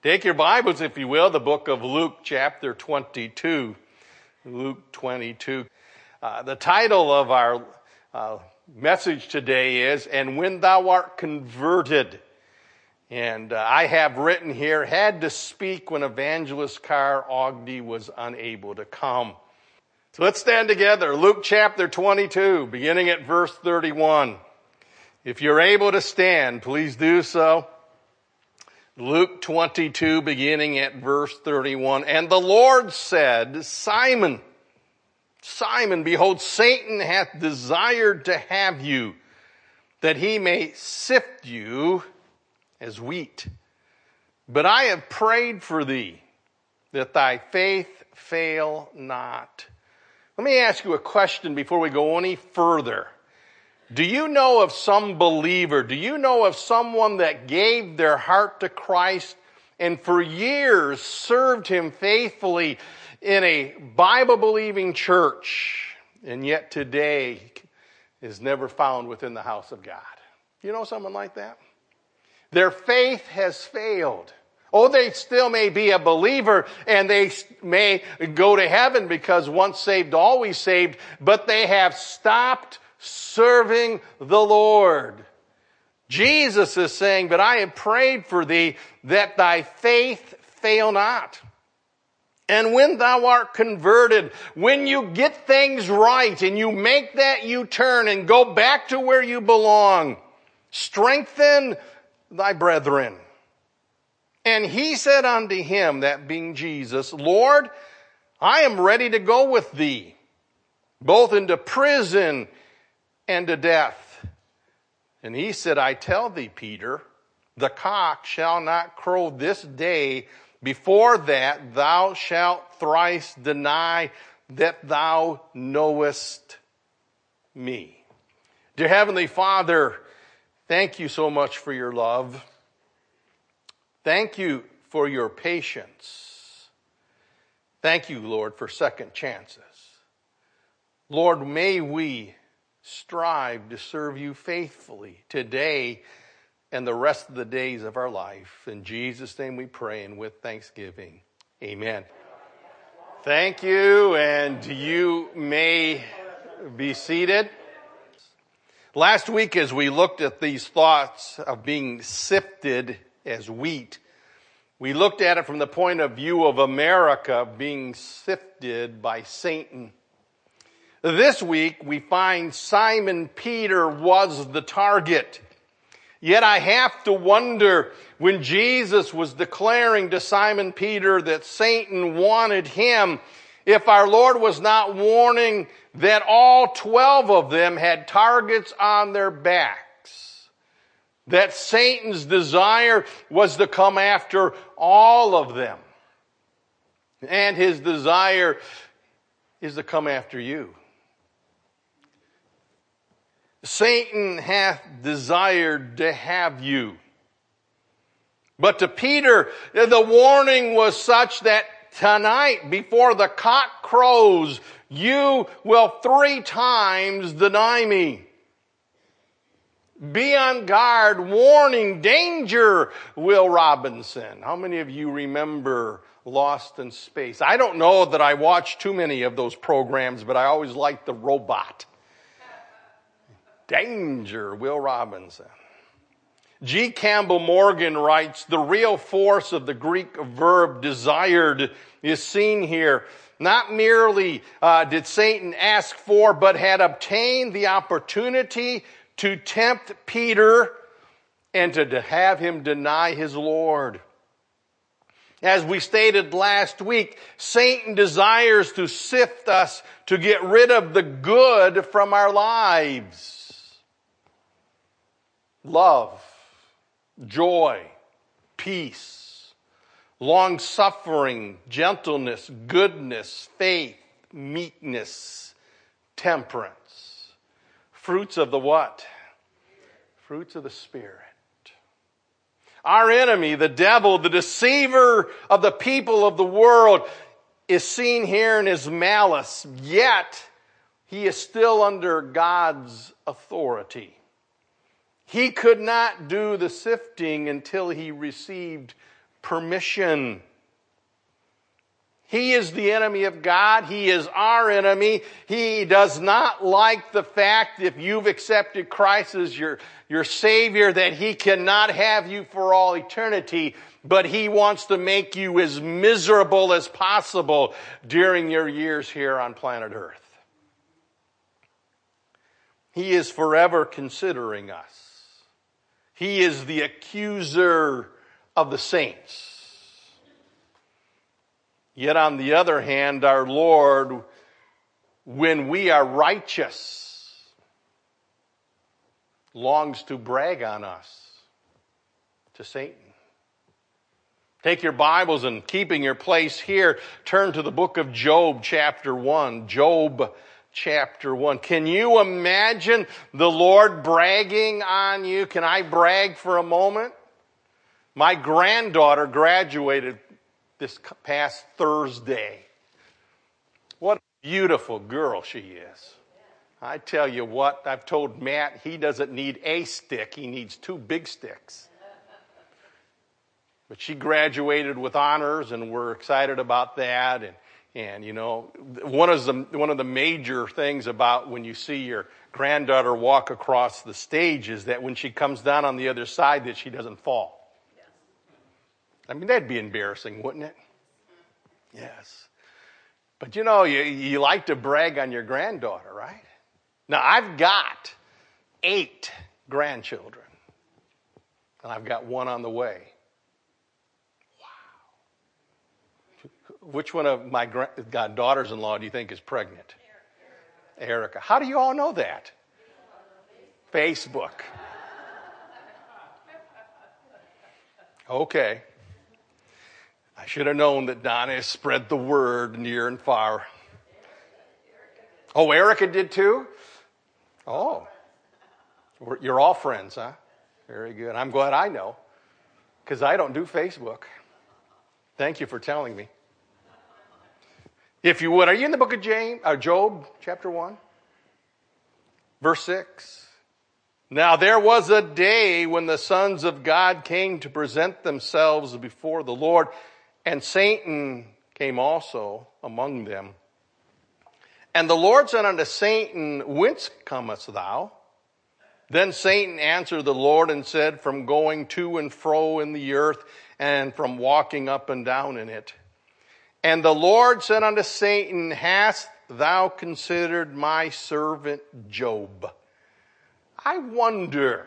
Take your Bibles, if you will, the book of Luke, chapter 22. Luke 22. The title of our message today is, "And When Thou Art Converted." And I have written here, "Had to speak when Evangelist Carr Ogden was unable to come." So let's stand together. Luke chapter 22, beginning at verse 31. If you're able to stand, please do so. Luke 22, beginning at verse 31. "And the Lord said, Simon, Simon, behold, Satan hath desired to have you, that he may sift you as wheat. But I have prayed for thee, that thy faith fail not." Let me ask you a question before we go any further. Do you know of some believer, do you know of someone that gave their heart to Christ and for years served him faithfully in a Bible-believing church, and yet today is never found within the house of God? Do you know someone like that? Their faith has failed. Oh, they still may be a believer and they may go to heaven because once saved, always saved, but they have stopped serving the Lord. Jesus is saying, "But I have prayed for thee that thy faith fail not. And when thou art converted," when you get things right and you make that U-turn and go back to where you belong, "strengthen thy brethren." And he said unto him, that being Jesus, "Lord, I am ready to go with thee, both into prison and to death." And he said, "I tell thee, Peter, the cock shall not crow this day before that thou shalt thrice deny that thou knowest me." Dear Heavenly Father, thank you so much for your love. Thank you for your patience. Thank you, Lord, for second chances. Lord, may we strive to serve you faithfully today and the rest of the days of our life. In Jesus' name we pray, and with thanksgiving, amen. Thank you, and you may be seated. Last week, as we looked at these thoughts of being sifted as wheat, we looked at it from the point of view of America being sifted by Satan. This week, we find Simon Peter was the target. Yet I have to wonder, when Jesus was declaring to Simon Peter that Satan wanted him, if our Lord was not warning that all 12 of them had targets on their backs. That Satan's desire was to come after all of them. And his desire is to come after you. Satan hath desired to have you. But to Peter, the warning was such that tonight, before the cock crows, you will 3 times deny me. Be on guard, warning, danger, Will Robinson. How many of you remember Lost in Space? I don't know that I watched too many of those programs, but I always liked the robot. Danger, Will Robinson. G. Campbell Morgan writes, "The real force of the Greek verb desired is seen here. Not merely did Satan ask for, but had obtained the opportunity to tempt Peter and to have him deny his Lord." As we stated last week, Satan desires to sift us to get rid of the good from our lives. Love, joy, peace, long-suffering, gentleness, goodness, faith, meekness, temperance. Fruits of the what? Fruits of the Spirit. Our enemy, the devil, the deceiver of the people of the world, is seen here in his malice, yet he is still under God's authority. He could not do the sifting until he received permission. He is the enemy of God. He is our enemy. He does not like the fact, if you've accepted Christ as your Savior, that He cannot have you for all eternity, but He wants to make you as miserable as possible during your years here on planet Earth. He is forever considering us. He is the accuser of the saints. Yet on the other hand, our Lord, when we are righteous, longs to brag on us to Satan. Take your Bibles and keeping your place here, turn to the book of Job chapter 1. Job chapter 1. Can you imagine the Lord bragging on you? Can I brag for a moment? My granddaughter graduated this past Thursday. What a beautiful girl she is. I tell you what, I've told Matt he doesn't need a stick, he needs 2 big sticks. But she graduated with honors, and we're excited about that. And you know, one of the major things about when you see your granddaughter walk across the stage is that when she comes down on the other side, that she doesn't fall. I mean, that'd be embarrassing, wouldn't it? Yes. But you know, you like to brag on your granddaughter, right? Now, I've got 8 grandchildren, and I've got 1 on the way. Wow. Which one of my daughters-in-law do you think is pregnant? Erica. How do you all know that? Facebook. Okay. I should have known that Donna has spread the word near and far. Oh, Erica did too? Oh. You're all friends, huh? Very good. I'm glad I know, because I don't do Facebook. Thank you for telling me. If you would, are you in the book of Job, chapter 1? Verse 6. Now there was a day when the sons of God came to present themselves before the Lord, and Satan came also among them. And the Lord said unto Satan, Whence comest thou? Then Satan answered the Lord and said, From going to and fro in the earth, and from walking up and down in it. And the Lord said unto Satan, Hast thou considered my servant Job? I wonder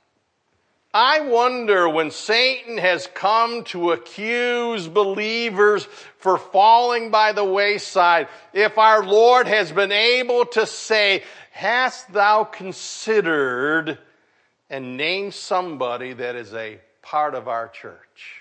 when Satan has come to accuse believers for falling by the wayside, if our Lord has been able to say, Hast thou considered, and name somebody that is a part of our church.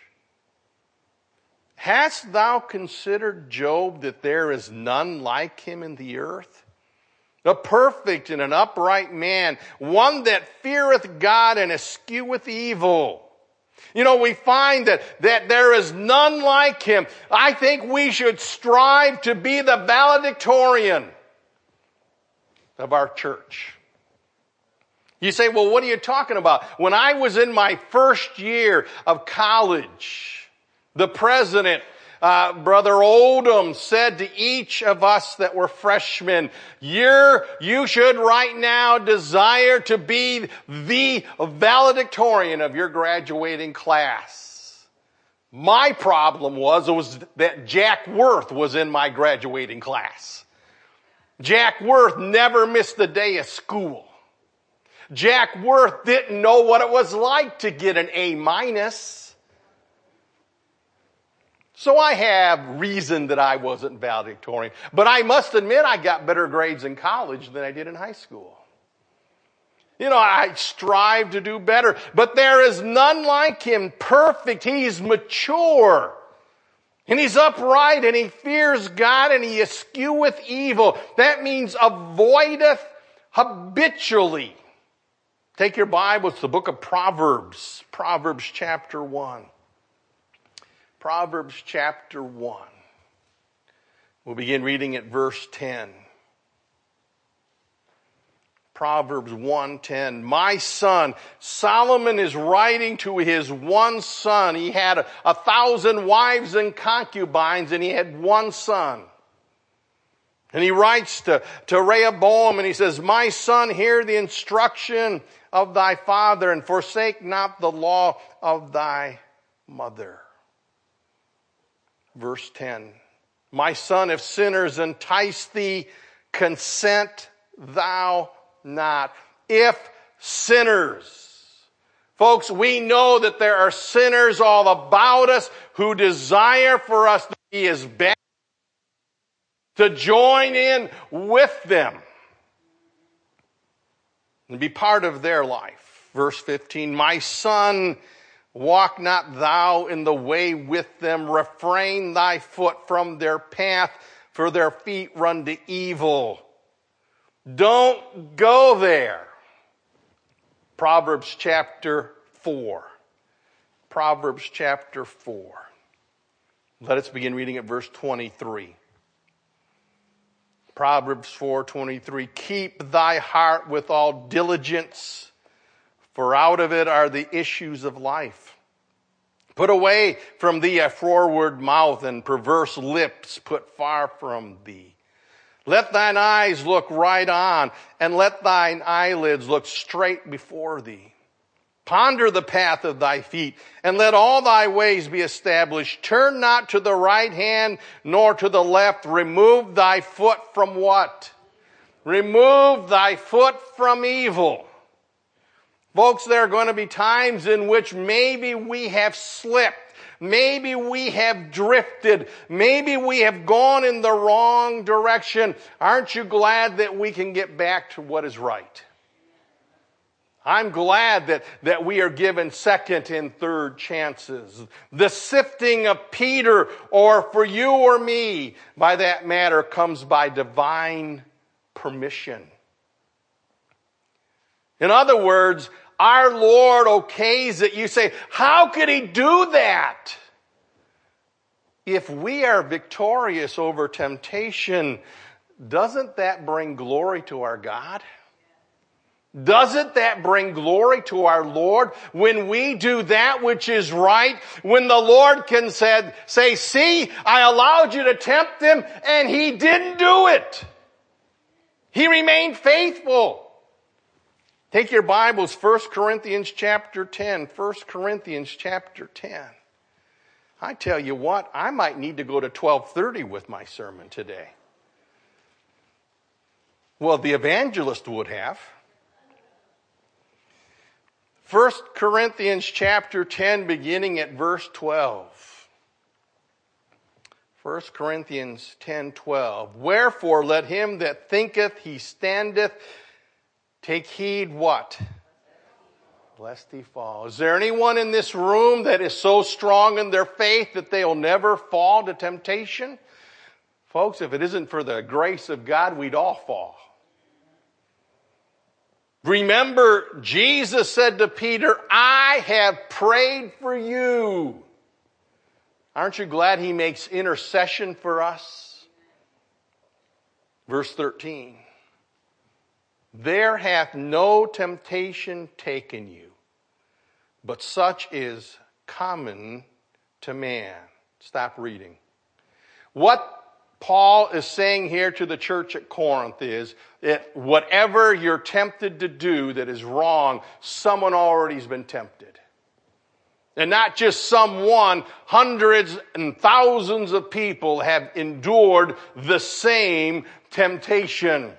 Hast thou considered Job, that there is none like him in the earth? A perfect and an upright man, one that feareth God and escheweth evil. You know, we find that there is none like him. I think we should strive to be the valedictorian of our church. You say, well, what are you talking about? When I was in my first year of college, the president, Brother Oldham, said to each of us that were freshmen, you should right now desire to be the valedictorian of your graduating class. My problem was that Jack Worth was in my graduating class. Jack Worth never missed a day of school. Jack Worth didn't know what it was like to get an A-. So I have reason that I wasn't valedictorian. But I must admit I got better grades in college than I did in high school. You know, I strive to do better. But there is none like him, perfect. He's mature. And he's upright, and he fears God, and he escheweth evil. That means avoideth habitually. Take your Bibles to the book of Proverbs. Proverbs chapter 1. Proverbs chapter 1. We'll begin reading at verse 10. Proverbs 1:10. My son, Solomon is writing to his one son. He had 1,000 wives and concubines, and he had one son. And he writes to Rehoboam, and he says, my son, hear the instruction of thy father, and forsake not the law of thy mother. Verse 10. My son, if sinners entice thee, consent thou not. If sinners. Folks, we know that there are sinners all about us who desire for us to be as bad, to join in with them and be part of their life. Verse 15, my son, walk not thou in the way with them, refrain thy foot from their path, for their feet run to evil. Don't go there. Proverbs chapter 4. Proverbs chapter 4. Let us begin reading at verse 23. Proverbs 4:23. Keep thy heart with all diligence, for out of it are the issues of life. Put away from thee a froward mouth, and perverse lips put far from thee. Let thine eyes look right on, and let thine eyelids look straight before thee. Ponder the path of thy feet, and let all thy ways be established. Turn not to the right hand, nor to the left. Remove thy foot from what? Remove thy foot from evil. Folks, there are going to be times in which maybe we have slipped. Maybe we have drifted. Maybe we have gone in the wrong direction. Aren't you glad that we can get back to what is right? I'm glad that we are given second and third chances. The sifting of Peter, or for you or me, by that matter, comes by divine permission. In other words, our Lord okays it. You say, how could he do that? If we are victorious over temptation, doesn't that bring glory to our God? Doesn't that bring glory to our Lord when we do that which is right? When the Lord can say, see, I allowed you to tempt him and he didn't do it. He remained faithful. Take your Bibles, 1 Corinthians chapter 10. 1 Corinthians chapter 10. I tell you what, I might need to go to 12:30 with my sermon today. Well, the evangelist would have. 1 Corinthians chapter 10, beginning at verse 12. 1 Corinthians 10:12. Wherefore let him that thinketh he standeth take heed what? Lest he fall. Is there anyone in this room that is so strong in their faith that they'll never fall to temptation? Folks, if it isn't for the grace of God, we'd all fall. Remember, Jesus said to Peter, I have prayed for you. Aren't you glad he makes intercession for us? Verse 13. There hath no temptation taken you, but such is common to man. Stop reading. What Paul is saying here to the church at Corinth is that whatever you're tempted to do that is wrong, someone already has been tempted. And not just someone, hundreds and thousands of people have endured the same temptation.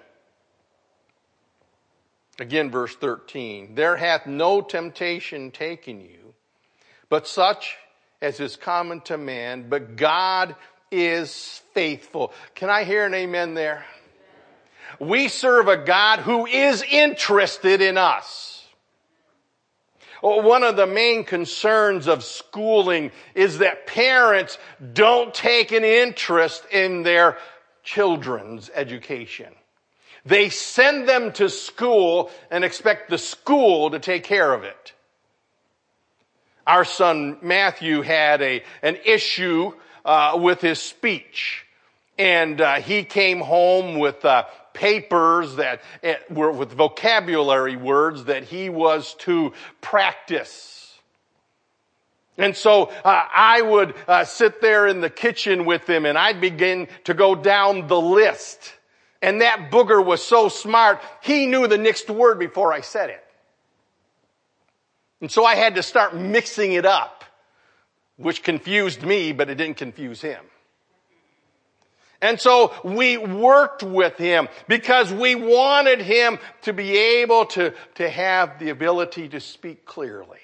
Again, verse 13. There hath no temptation taken you, but such as is common to man, but God is faithful. Can I hear an amen there? We serve a God who is interested in us. One of the main concerns of schooling is that parents don't take an interest in their children's education. They send them to school and expect the school to take care of it. Our son Matthew had an issue with his speech. And he came home with papers that were with vocabulary words that he was to practice. And so I would sit there in the kitchen with him, and I'd begin to go down the list. And that booger was so smart, he knew the next word before I said it. And so I had to start mixing it up, which confused me, but it didn't confuse him. And so we worked with him because we wanted him to be able to have the ability to speak clearly.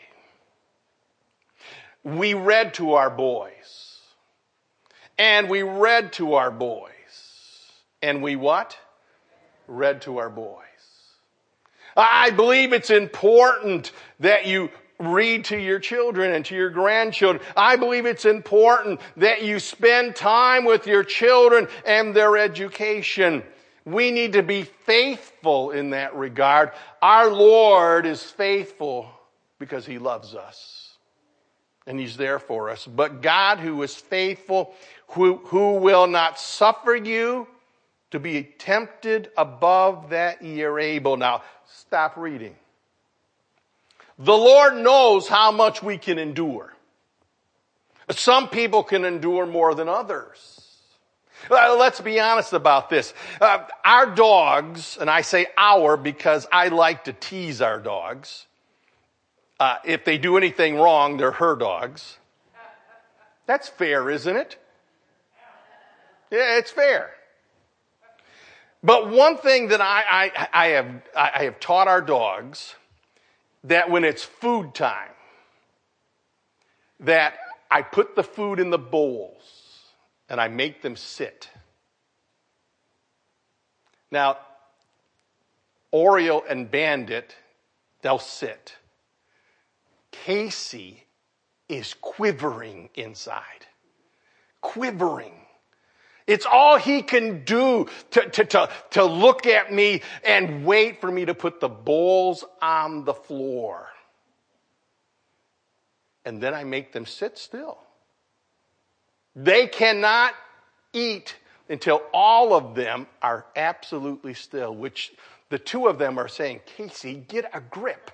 We read to our boys. And we read to our boys. And we what? Read to our boys. I believe it's important that you read to your children and to your grandchildren. I believe it's important that you spend time with your children and their education. We need to be faithful in that regard. Our Lord is faithful because he loves us. And he's there for us. But God, who is faithful, who will not suffer you to be tempted above that ye are able. Now, stop reading. The Lord knows how much we can endure. Some people can endure more than others. Let's be honest about this. Our dogs, and I say our because I like to tease our dogs. If they do anything wrong, they're her dogs. That's fair, isn't it? Yeah, it's fair. But one thing that I have taught our dogs, that when it's food time, that I put the food in the bowls and I make them sit. Now, Oreo and Bandit, they'll sit. Casey is quivering inside. Quivering. It's all he can do to look at me and wait for me to put the bowls on the floor. And then I make them sit still. They cannot eat until all of them are absolutely still, which the two of them are saying, Casey, get a grip.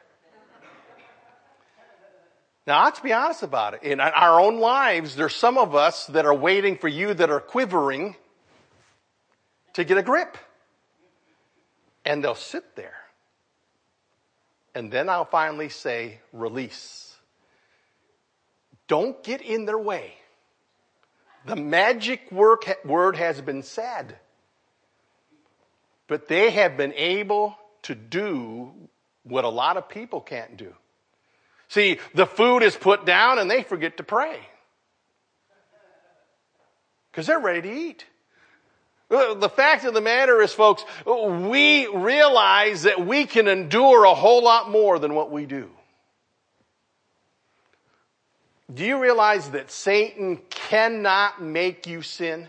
Now, let's be honest about it. In our own lives, there's some of us that are waiting for you that are quivering to get a grip. And they'll sit there. And then I'll finally say, release. Don't get in their way. The magic word has been said. But they have been able to do what a lot of people can't do. See, the food is put down and they forget to pray. Because they're ready to eat. The fact of the matter is, folks, we realize that we can endure a whole lot more than what we do. Do you realize that Satan cannot make you sin?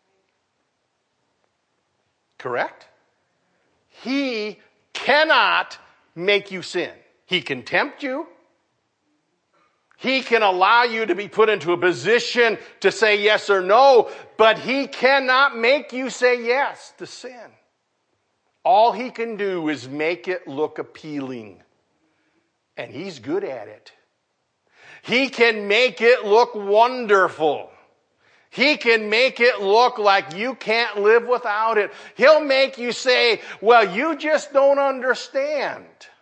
Correct? He cannot make you sin. He can tempt you. He can allow you to be put into a position to say yes or no, but he cannot make you say yes to sin. All he can do is make it look appealing. And he's good at it. He can make it look wonderful. He can make it look like you can't live without it. He'll make you say, well, you just don't understand.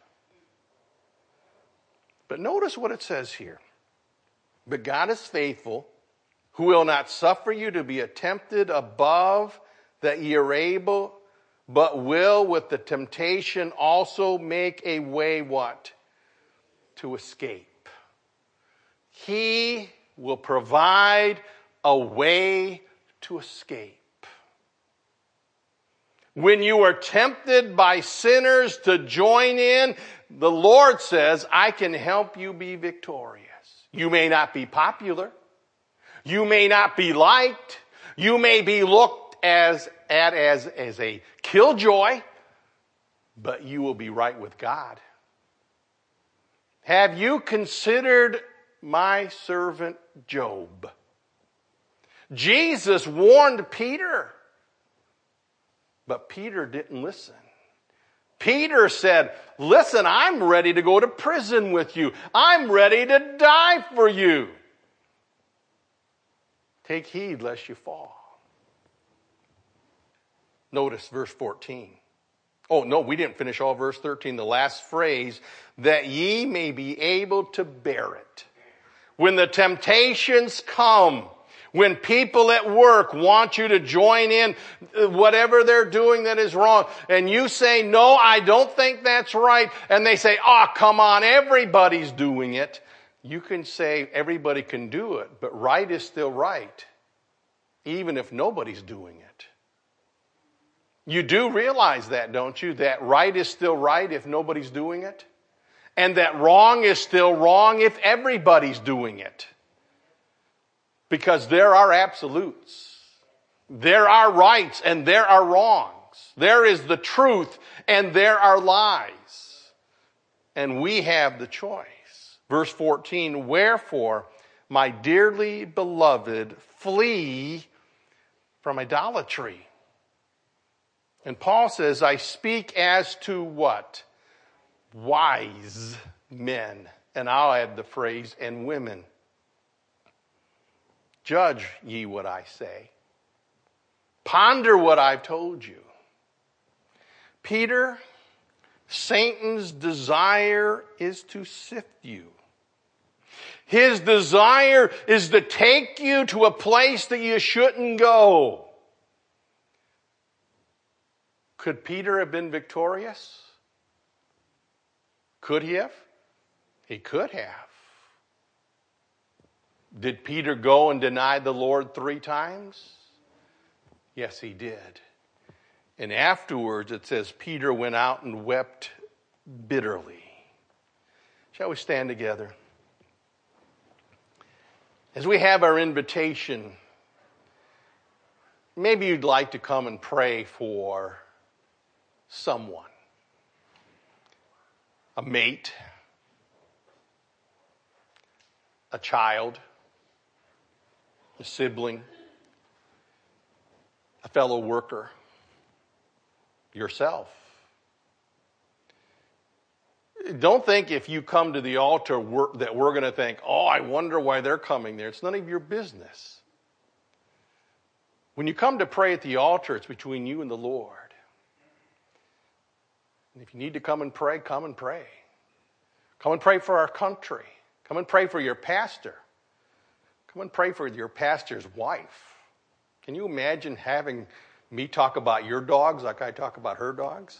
But notice what it says here. But God is faithful, who will not suffer you to be tempted above that ye are able, but will with the temptation also make a way what? To escape. He will provide a way to escape. When you are tempted by sinners to join in, the Lord says, I can help you be victorious. You may not be popular. You may not be liked. You may be looked at as a killjoy, but you will be right with God. Have you considered my servant Job? Jesus warned Peter. But Peter didn't listen. Peter said, listen, I'm ready to go to prison with you. I'm ready to die for you. Take heed lest you fall. Notice verse 14. Oh, no, we didn't finish all verse 13. The last phrase, that ye may be able to bear it. When the temptations come, when people at work want you to join in whatever they're doing that is wrong, and you say, no, I don't think that's right, and they say, oh, come on, everybody's doing it. You can say everybody can do it, but right is still right, even if nobody's doing it. You do realize that, don't you? That right is still right if nobody's doing it, and that wrong is still wrong if everybody's doing it. Because there are absolutes. There are rights and there are wrongs. There is the truth and there are lies. And we have the choice. Verse 14, wherefore, my dearly beloved, flee from idolatry. And Paul says, I speak as to what? Wise men. And I'll add the phrase, and women. Judge ye what I say. Ponder what I've told you. Peter, Satan's desire is to sift you. His desire is to take you to a place that you shouldn't go. Could Peter have been victorious? Could he have? He could have. Did Peter go and deny the Lord 3 times? Yes, he did. And afterwards it says Peter went out and wept bitterly. Shall we stand together? As we have our invitation, maybe you'd like to come and pray for someone. A mate, a child, a sibling, a fellow worker, yourself. Don't think if you come to the altar that we're going to think, oh, I wonder why they're coming there. It's none of your business. When you come to pray at the altar, it's between you and the Lord. And if you need to come and pray, come and pray. Come and pray for our country. Come and pray for your pastor. Come and pray for your pastor's wife. Can you imagine having me talk about your dogs like I talk about her dogs?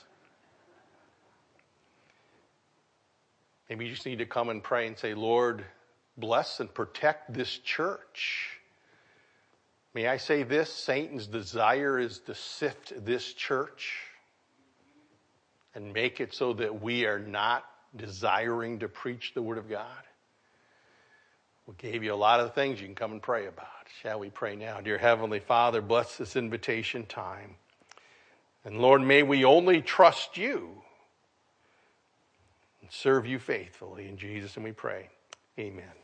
Maybe you just need to come and pray and say, Lord, bless and protect this church. May I say this? Satan's desire is to sift this church and make it so that we are not desiring to preach the Word of God. We gave you a lot of things you can come and pray about. Shall we pray now? Dear Heavenly Father, bless this invitation time. And Lord, may we only trust you and serve you faithfully. In Jesus' name we pray. Amen.